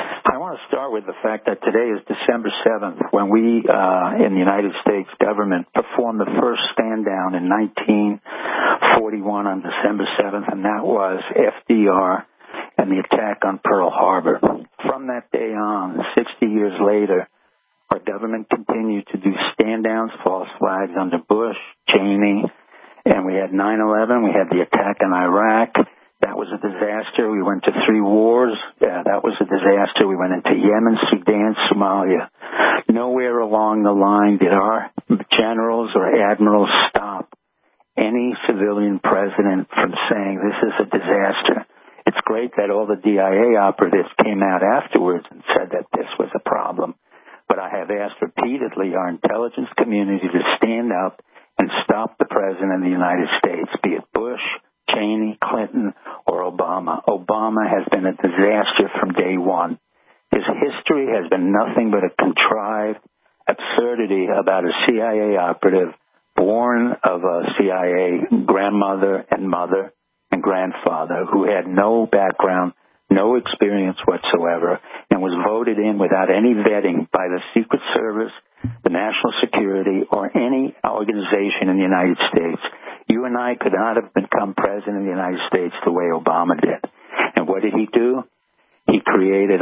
I want to start with the fact that today is December seventh, when we, uh, in the United States government, performed the first stand down in nineteen forty-one on December seventh, and that was F D R and the attack on Pearl Harbor. From that day on, sixty years later, our government continued to do stand-downs, false flags under Bush, Cheney, and we had nine eleven, we had the attack in Iraq. That was a disaster. We went to three wars. Yeah, that was a disaster. We went into Yemen, Sudan, Somalia. Nowhere along the line did our generals or admirals stop any civilian president from saying this is a disaster. It's great that all the D I A operatives came out afterwards and said that this was a problem. But I have asked repeatedly our intelligence community to stand up and stop the President of the United States, be it Bush, Cheney, Clinton, or Obama. Obama has been a disaster from day one. His history has been nothing but a contrived absurdity about a C I A operative born of a C I A grandmother and mother and grandfather who had no background, no experience whatsoever, and was voted in without any vetting by the Secret Service, the National Security, or any organization in the United States. You and I could not have become president of the United States the way Obama did. And what did he do? He created a false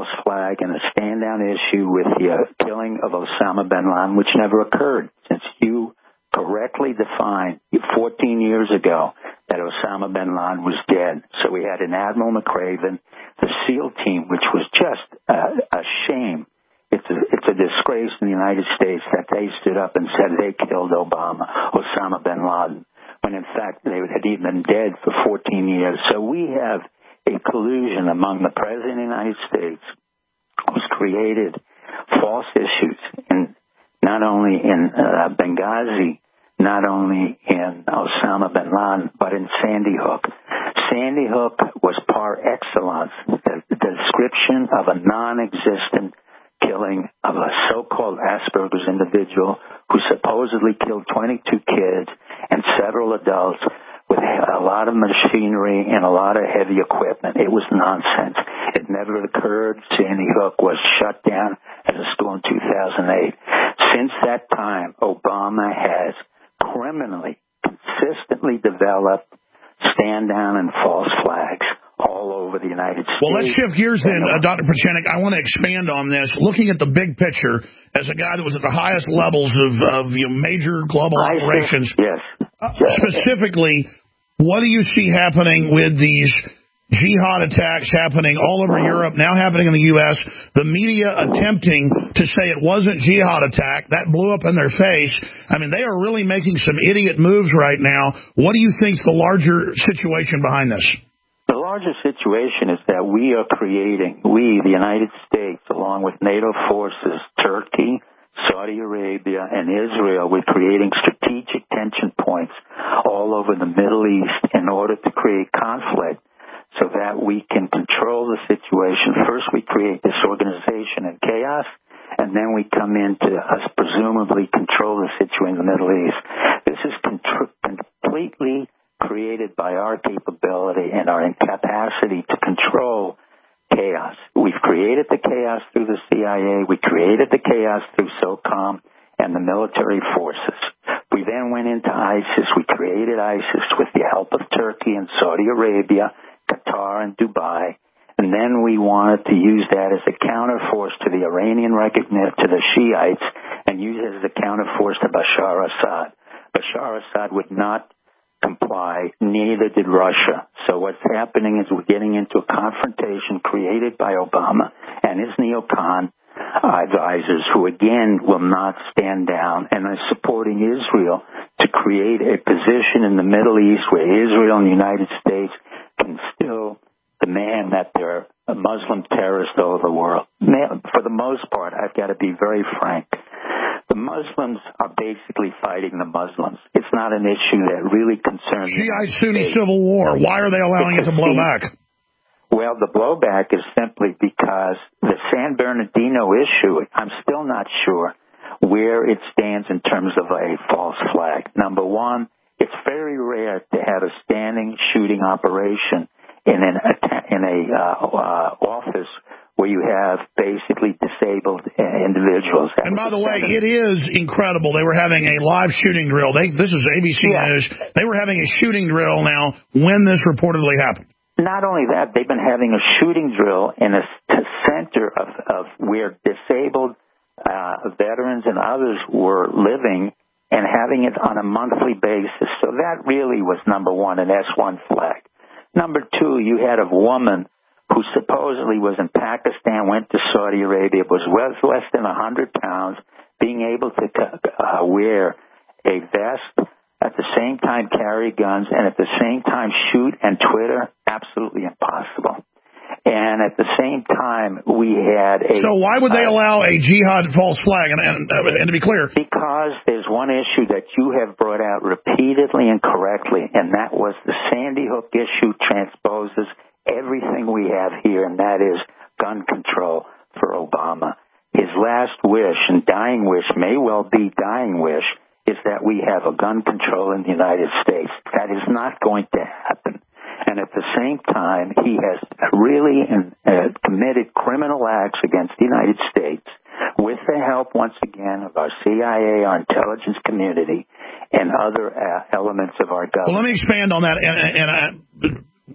false flag and a stand-down issue with the uh, killing of Osama bin Laden, which never occurred, since you correctly defined fourteen years ago that Osama bin Laden was dead. So we had an Admiral McRaven, the SEAL team, which was just uh, a shame. It's a, it's a disgrace in the United States that they stood up and said they killed Obama, Osama bin Laden, when in fact they had even been dead for fourteen years. So we have a collusion among the President of the United States, who's created false issues, in, not only in uh, Benghazi, not only in Osama bin Laden, but in Sandy Hook. Sandy Hook was par excellence the, the description of a non-existent killing of a so-called Asperger's individual who supposedly killed twenty-two kids and several adults with a lot of machinery and a lot of heavy equipment. It was nonsense. It never occurred. Sandy Hook was shut down as a school in two thousand eight. Since that time, Obama has criminally, consistently developed stand-down and false flags all over the United States. Well, let's shift gears then, uh, Doctor Pieczenik. I want to expand on this. Looking at the big picture, as a guy that was at the highest levels of, of you know, major global I operations, think, yes. Uh, specifically, what do you see happening with these jihad attacks happening all over Europe, now happening in the U S, the media attempting to say it wasn't jihad attack, that blew up in their face. I mean, they are really making some idiot moves right now. What do you think is the larger situation behind this? The larger situation is that we are creating, we, the United States, along with NATO forces, Turkey, Saudi Arabia, and Israel, we're creating strategic tension points all over the Middle East in order to create conflict so that we can control the situation. First, we create disorganization and chaos, and then we come in to us presumably control the situation in the Middle East. This is contr- completely created by our capability and our incapacity to control chaos. We've created the chaos through the C I A. We created the chaos through SOCOM and the military forces. We then went into ISIS. We created ISIS with the help of Turkey and Saudi Arabia, Qatar and Dubai. And then we wanted to use that as a counterforce to the Iranian recognition, to the Shiites, and use it as a counterforce to Bashar Assad. Bashar Assad would not comply, neither did Russia. So what's happening is we're getting into a confrontation created by Obama and his neocon advisors, who again will not stand down and are supporting Israel to create a position in the Middle East where Israel and the United States can still demand that they're a Muslim terrorist all over the world. For the most part, I've got to be very frank. The Muslims are basically fighting the Muslims. It's not an issue that really concerns the Shiite Sunni civil war. Why are they allowing it to blow back? Well, the blowback is simply because the San Bernardino issue, I'm still not sure where it stands in terms of a false flag. Number one, it's very rare to have a standing shooting operation in an in a uh, uh, office where you have basically disabled individuals. That and by the way, it is incredible. They were having a live shooting drill. They, this is A B C yeah. News. They were having a shooting drill now when this reportedly happened. Not only that, they've been having a shooting drill in a, a center of, of where disabled uh, veterans and others were living and having it on a monthly basis. So that really was, number one, an S one flag. Number two, you had a woman who supposedly was in Pakistan, went to Saudi Arabia, was less than one hundred pounds, being able to uh, wear a vest, at the same time carry guns, and at the same time shoot and Twitter, absolutely impossible. And at the same time, we had a... So why would they uh, allow a jihad false flag? And, and, and to be clear... Because there's one issue that you have brought out repeatedly and correctly, and that was the Sandy Hook issue transposes everything we have here, and that is gun control for Obama. His last wish, and dying wish, may well be dying wish, is that we have a gun control in the United States. That is not going to happen. And at the same time, he has really uh, committed criminal acts against the United States with the help, once again, of our C I A, our intelligence community, and other uh, elements of our government. Well, let me expand on that. And, and I,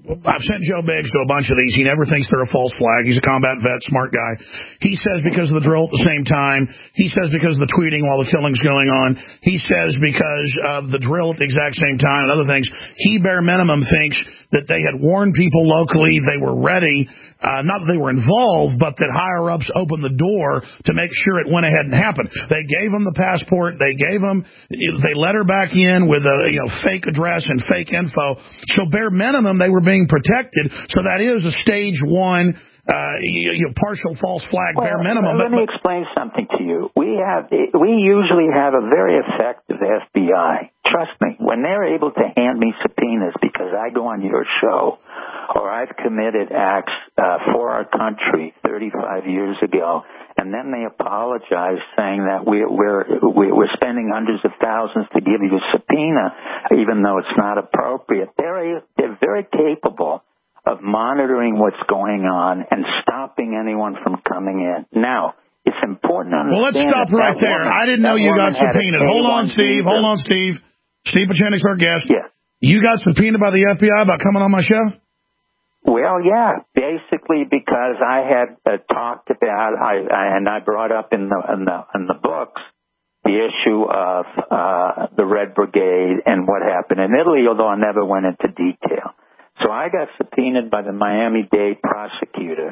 I've sent Joe Biggs to a bunch of these. He never thinks they're a false flag. He's a combat vet, smart guy. He says because of the drill at the same time. He says because of the tweeting while the killing's going on. He says because of the drill at the exact same time and other things. He, bare minimum, thinks that they had warned people locally they were ready. Uh, not that they were involved, but that higher-ups opened the door to make sure it went ahead and happened. They gave them the passport. They gave them, they let her back in with a you know fake address and fake info. So bare minimum, they were being protected. So that is a stage one, uh, you, you know, partial false flag, well, bare minimum. Let but, me explain something to you. We have, we usually have a very effective F B I. Trust me, when they're able to hand me subpoenas because I go on your show or I've committed acts uh, for our country thirty-five years ago, and then they apologize saying that we're, we're, we're spending hundreds of thousands to give you a subpoena, even though it's not appropriate. They're, they're very capable of monitoring what's going on and stopping anyone from coming in. Now, it's important to understand. Well, let's stop right there. Woman, I didn't know you got subpoenaed. Hold on, Steve. Hold on, Steve. Steve Pachenik's our guest. Yeah. You got subpoenaed by the F B I about coming on my show? Well, yeah, basically because I had uh, talked about, I, I and I brought up in the in the, in the books the issue of uh, the Red Brigade and what happened in Italy, although I never went into detail. So I got subpoenaed by the Miami-Dade prosecutor,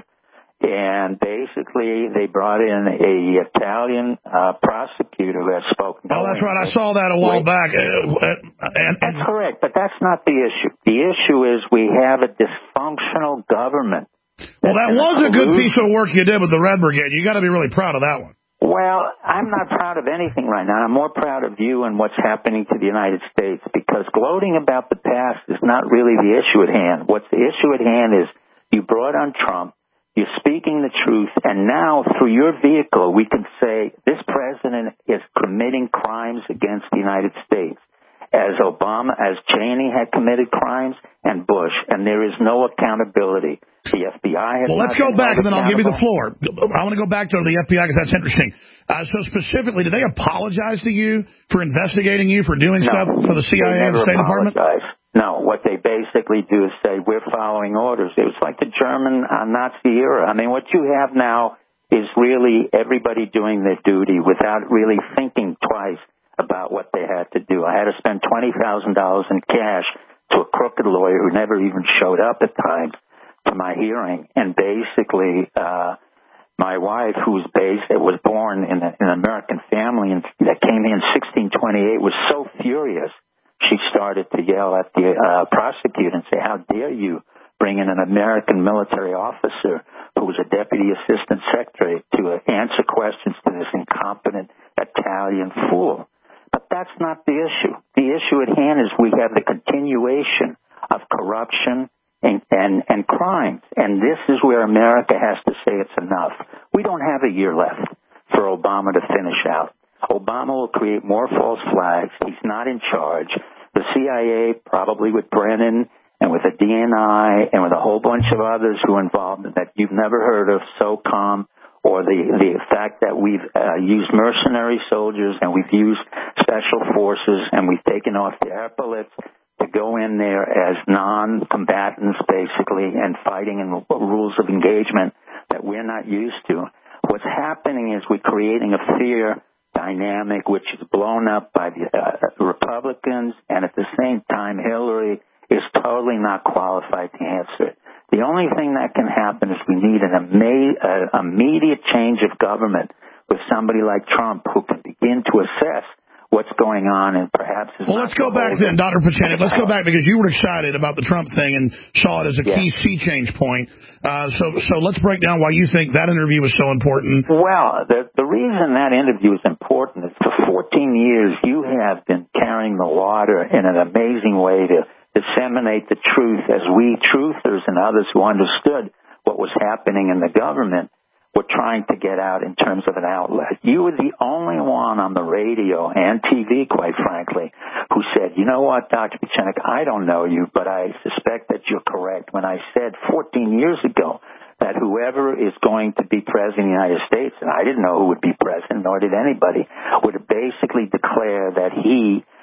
and basically they brought in a Italian uh, prosecutor who has spoken. Oh, that's right. I saw that a while Wait. back. Uh, and, and, that's correct, but that's not the issue. The issue is we have a dysfunctional government. Well, that was a good piece of work you did with the Red Brigade. You got to be really proud of that one. Well, I'm not proud of anything right now. I'm more proud of you and what's happening to the United States, because gloating about the past is not really the issue at hand. What's the issue at hand is you brought on Trump, you're speaking the truth, and now through your vehicle we can say this president is committing crimes against the United States, as Obama, as Cheney had committed crimes, and Bush, and there is no accountability. The F B I has. Well, let's go back, and then I'll give you the floor. I want to go back to the F B I because that's interesting. Uh, so specifically, did they apologize to you for investigating you for doing no, stuff for the C I A and the State apologize. Department? No, what they basically do is say, we're following orders. It was like the German uh, Nazi era. I mean, what you have now is really everybody doing their duty without really thinking twice about what they had to do. I had to spend twenty thousand dollars in cash to a crooked lawyer who never even showed up at times to my hearing. And basically, uh, my wife, who's based, was born in, a, in an American family and that came here in sixteen twenty-eight, was so furious. She started to yell at the uh, prosecutor and say, how dare you bring in an American military officer who was a deputy assistant secretary to uh, answer questions to this incompetent Italian fool. But that's not the issue. The issue at hand is we have the continuation of corruption and, and, and crimes. And this is where America has to say it's enough. We don't have a year left for Obama to finish out. Obama will create more false flags. He's not in charge. The C I A, probably with Brennan and with the D N I and with a whole bunch of others who are involved that you've never heard of, SOCOM, or the, the fact that we've uh, used mercenary soldiers and we've used special forces and we've taken off the epaulets to go in there as non-combatants, basically, and fighting in rules of engagement that we're not used to. What's happening is we're creating a fear dynamic which is blown up by the uh, Republicans, and at the same time, Hillary is totally not qualified to answer it. The only thing that can happen is we need an imme- uh, immediate change of government with somebody like Trump who can begin to assess what's going on and perhaps... Well, let's go back then, Doctor Pachenik. Let's go back because you were excited about the Trump thing and saw it as a yeah. key sea change point. Uh, so so let's break down why you think that interview was so important. Well, the, the reason that interview is important is for fourteen years you have been carrying the water in an amazing way to disseminate the truth as we truthers and others who understood what was happening in the government were trying to get out in terms of an outlet. You were the only one on the radio and T V, quite frankly, who said, you know what, Doctor Pachenik, I don't know you, but I suspect that you're correct when I said fourteen years ago that whoever is going to be president of the United States, and I didn't know who would be president, nor did anybody, would basically declare that he was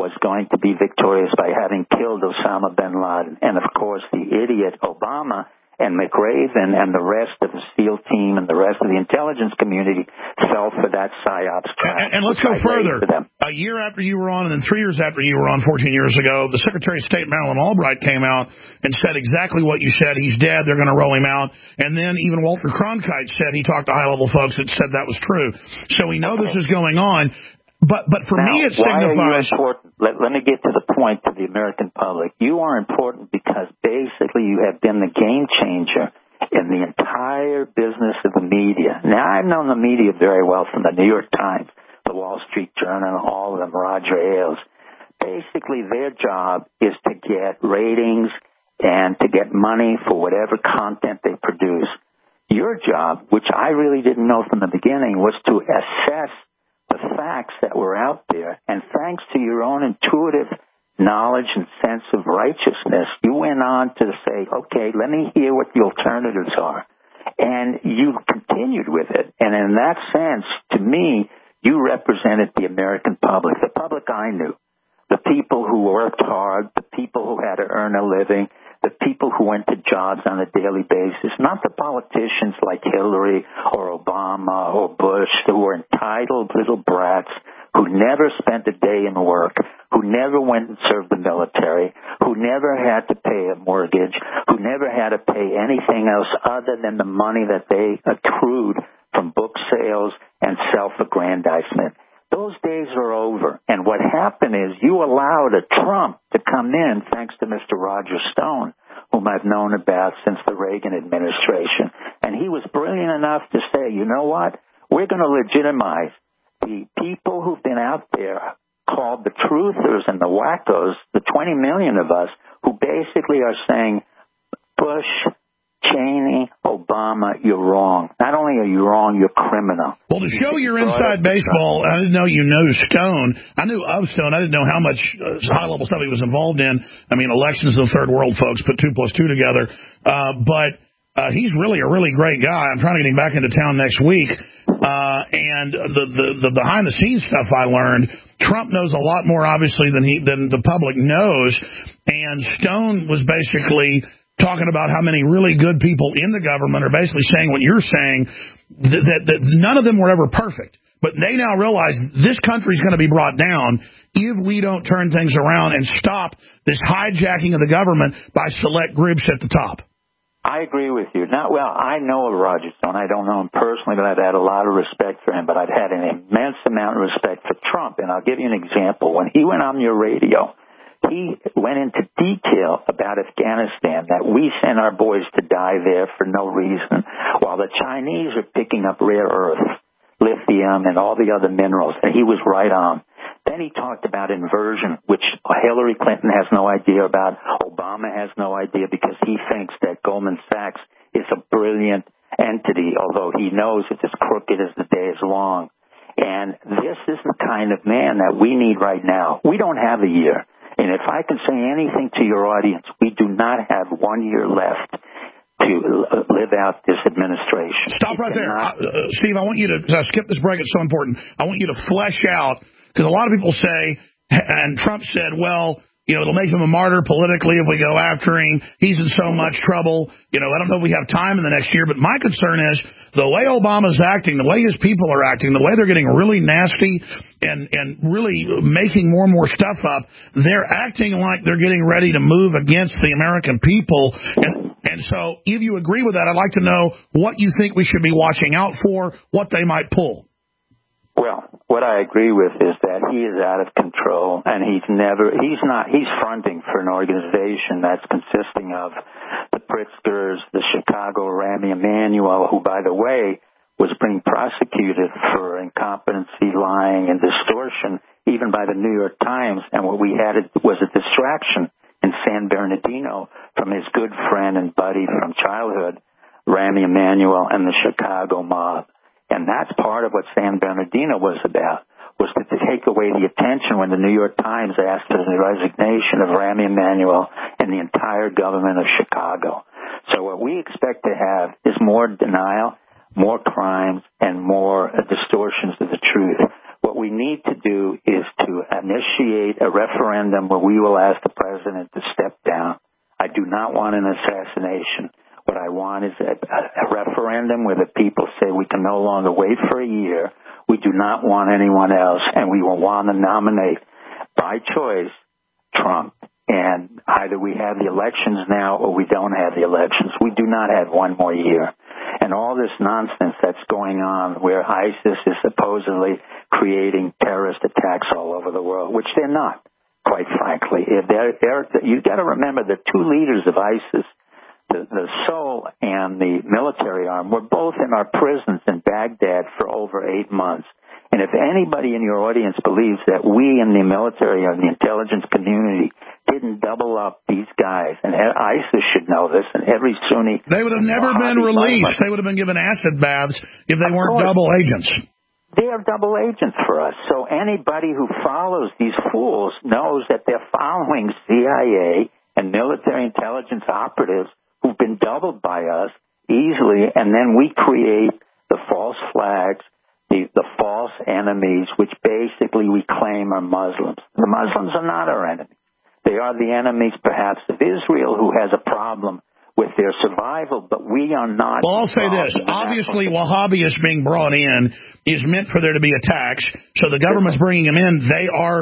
was going to be victorious by having killed Osama bin Laden. And, of course, the idiot Obama and McRaven and the rest of the SEAL team and the rest of the intelligence community fell for that PSYOPs trap. And, and let's go further. A year after you were on, and then three years after you were on fourteen years ago, the Secretary of State, Madeleine Albright, came out and said exactly what you said. He's dead. They're going to roll him out. And then even Walter Cronkite said he talked to high-level folks that said that was true. So we know this is going on. But but for now, me, it why signifies... Are you important? Let, let me get to the point to the American public. You are important because basically you have been the game changer in the entire business of the media. Now, I've known the media very well, from the New York Times, the Wall Street Journal, all of them, Roger Ailes. Basically, their job is to get ratings and to get money for whatever content they produce. Your job, which I really didn't know from the beginning, was to assess the facts that were out there, and thanks to your own intuitive knowledge and sense of righteousness, you went on to say, okay, let me hear what the alternatives are. And you continued with it. And in that sense, to me, you represented the American public, the public I knew, the people who worked hard, the people who had to earn a living, the people who went to jobs on a daily basis, not the politicians like Hillary or Obama or Bush who were entitled little brats who never spent a day in work, who never went and served the military, who never had to pay a mortgage, who never had to pay anything else other than the money that they accrued from book sales and self-aggrandizement. Those days are over. And what happened is you allowed a Trump to come in, thanks to Mister Roger Stone, whom I've known about since the Reagan administration. And he was brilliant enough to say, you know what? We're going to legitimize the people who've been out there called the truthers and the wackos, the twenty million of us, who basically are saying, Bush, Cheney, Obama, you're wrong. Not only are you wrong, you're criminal. Well, to show your inside baseball, I didn't know you knew Stone. I knew of Stone. I didn't know how much uh, high-level stuff he was involved in. I mean, elections of the third world, folks, put two plus two together. Uh, but uh, he's really a really great guy. I'm trying to get him back into town next week. Uh, and the, the, the behind-the-scenes stuff I learned, Trump knows a lot more, obviously, than he than the public knows. And Stone was basically talking about how many really good people in the government are basically saying what you're saying, that, that, that none of them were ever perfect. But they now realize this country's going to be brought down if we don't turn things around and stop this hijacking of the government by select groups at the top. I agree with you. Not well, I know of Roger Stone. I don't know him personally, but I've had a lot of respect for him. But I've had an immense amount of respect for Trump. And I'll give you an example. When he went on your radio, he went into detail about Afghanistan, that we sent our boys to die there for no reason, while the Chinese are picking up rare earth, lithium, and all the other minerals. And he was right on. Then he talked about inversion, which Hillary Clinton has no idea about. Obama has no idea because he thinks that Goldman Sachs is a brilliant entity, although he knows it's as crooked as the day is long. And this is the kind of man that we need right now. We don't have a year. And if I can say anything to your audience, we do not have one year left to live out this administration. Stop right there. Uh, Steve, I want you to uh, skip this break. It's so important. I want you to flesh out, because a lot of people say, and Trump said, well, you know, it'll make him a martyr politically if we go after him. He's in so much trouble. You know, I don't know if we have time in the next year, but my concern is the way Obama's acting, the way his people are acting, the way they're getting really nasty and, and really making more and more stuff up, they're acting like they're getting ready to move against the American people. And, and so if you agree with that, I'd like to know what you think we should be watching out for, what they might pull. Well, what I agree with is that he is out of control, and he's never, he's not, he's fronting for an organization that's consisting of the Pritzkers, the Chicago Rami Emanuel, who, by the way, was being prosecuted for incompetency, lying, and distortion, even by the New York Times, and what we had was a distraction in San Bernardino from his good friend and buddy from childhood, Rami Emanuel, and the Chicago mob. And that's part of what San Bernardino was about, was to take away the attention when the New York Times asked for the resignation of Rami Emanuel and the entire government of Chicago. So what we expect to have is more denial, more crimes, and more uh, distortions of the truth. What we need to do is to to initiate a referendum where we will ask the president to step down. I do not want an assassination. What I want is a, a referendum where the people say we can no longer wait for a year. We do not want anyone else, and we will want to nominate by choice Trump. And either we have the elections now or we don't have the elections. We do not have one more year. And all this nonsense that's going on where ISIS is supposedly creating terrorist attacks all over the world, which they're not, quite frankly. If they're, they're, you got to remember the two leaders of ISIS, the, the soul and the military arm, were both in our prisons in Baghdad for over eight months. And if anybody in your audience believes that we in the military or the intelligence community didn't double up these guys, and ISIS should know this, and every Sunni... They would have never been released. They would have been given acid baths if they weren't double agents. They are double agents for us. So anybody who follows these fools knows that they're following C I A and military intelligence operatives who've been doubled by us easily, and then we create the false flags, the, the false enemies, which basically we claim are Muslims. The Muslims are not our enemies. They are the enemies, perhaps, of Israel, who has a problem with their survival, but we are not. Well, I'll say this. Obviously, Wahhabis being brought in is meant for there to be attacks, so the government's bringing them in. They are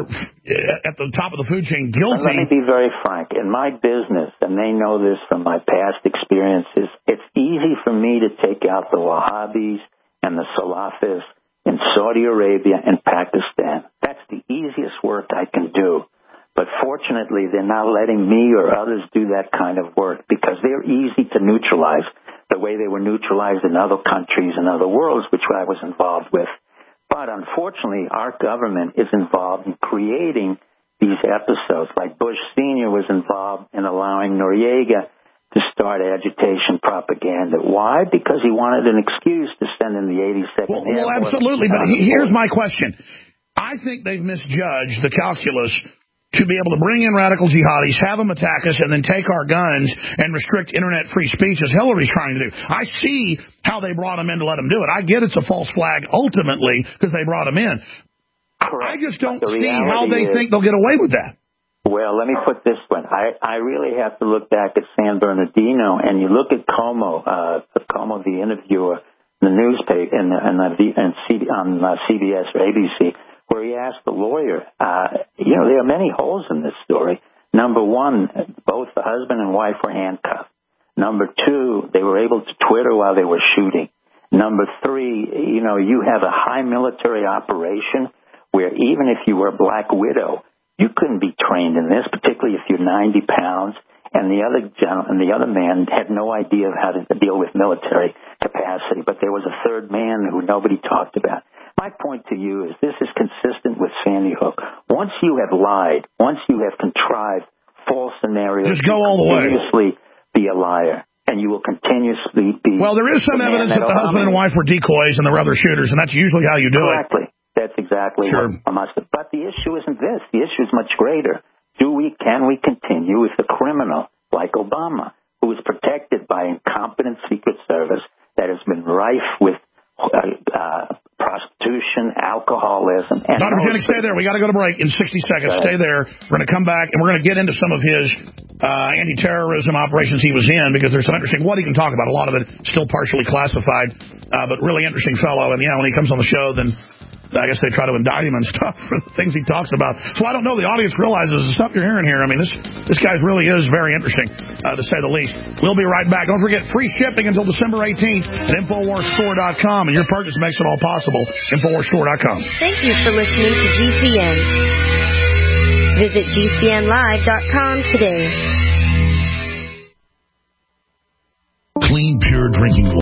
at the top of the food chain guilty. Let me be very frank. In my business, and they know this from my past experiences, it's easy for me to take out the Wahhabis and the Salafists in Saudi Arabia and Pakistan. That's the easiest work I can do. But fortunately, they're not letting me or others do that kind of work because they're easy to neutralize the way they were neutralized in other countries and other worlds, which I was involved with. But unfortunately, our government is involved in creating these episodes. Like Bush Senior was involved in allowing Noriega to start agitation propaganda. Why? Because he wanted an excuse to send in the eighty-second Well, well absolutely. But here's my question. I think they've misjudged the calculus to be able to bring in radical jihadis, have them attack us, and then take our guns and restrict internet free speech, as Hillary's trying to do. I see how they brought them in to let them do it. I get it's a false flag ultimately because they brought them in. Correct. I just don't the see how they is, think they'll get away with that. Well, let me put this one. I, I really have to look back at San Bernardino, and you look at Como, uh, Como, the interviewer, the newspaper, and, and, uh, and C, on uh, C B S or A B C, where he asked the lawyer, uh, you know, there are many holes in this story. Number one, both the husband and wife were handcuffed. Number two, they were able to Twitter while they were shooting. Number three, you know, you have a high military operation where even if you were a Black Widow, you couldn't be trained in this, particularly if you're ninety pounds. And the other gentleman, the other man had no idea of how to deal with military capacity. But there was a third man who nobody talked about. My point to you is this is consistent with Sandy Hook. Once you have lied, once you have contrived false scenarios, just go all the way. Continuously be a liar, and you will continuously be. Well, there is some the evidence that, that the husband and wife were decoys and the other shooters, and that's usually how you do Correctly. it. That's exactly sure. what I must have. But the issue isn't this. The issue is much greater. Do we? Can we continue with a criminal like Obama, who is protected by incompetent Secret Service that has been rife with uh, uh, prostitution, alcoholism, and Doctor Jennings, stay there. We got to go to break in sixty seconds. Stay there. We're going to come back, and we're going to get into some of his uh, anti-terrorism operations he was in, because there's some interesting what he can talk about. A lot of it still partially classified, uh, but really interesting fellow. And, yeah, when he comes on the show, then I guess they try to indict him and stuff for the things he talks about. So I don't know. The audience realizes the stuff you're hearing here. I mean, this this guy really is very interesting, uh, to say the least. We'll be right back. Don't forget, free shipping until December eighteenth at Infowars Store dot com. And your purchase makes it all possible. Infowars Store dot com. Thank you for listening to G C N. Visit G C N live dot com today. Clean, pure drinking water.